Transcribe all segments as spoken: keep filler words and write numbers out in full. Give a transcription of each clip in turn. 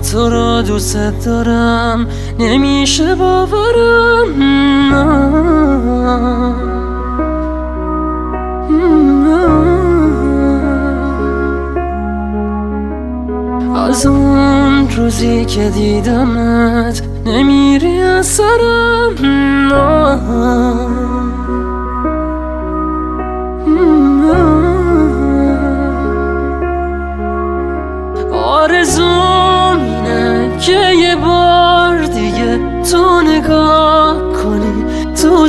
تو رو دوست دارم نمیشه باورم. از اون روزی که دیدمت نمیری از سرم. آرزوم اینه که یه بار دیگه تو نگاه کنی تو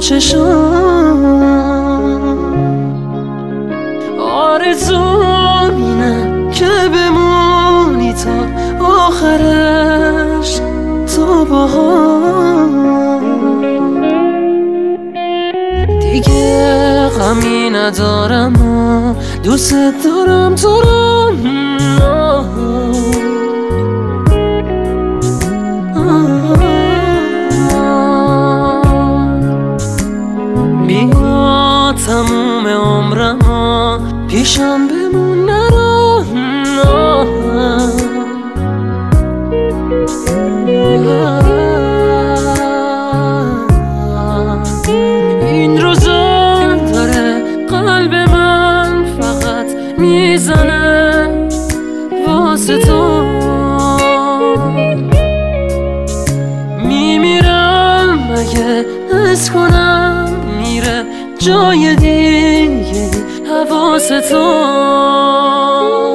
چشام. آرزوم اینه که بمونی تا آخرش تو باهام. دیگه غمی ندارم و دوست دارم تو رو. بیا تموم عمرم پیشم بمون نرو. این روزا داره قلب من فقط میزنه واسه تو. میمیرم اگه حس کنم میره جای دیگه حواس تو.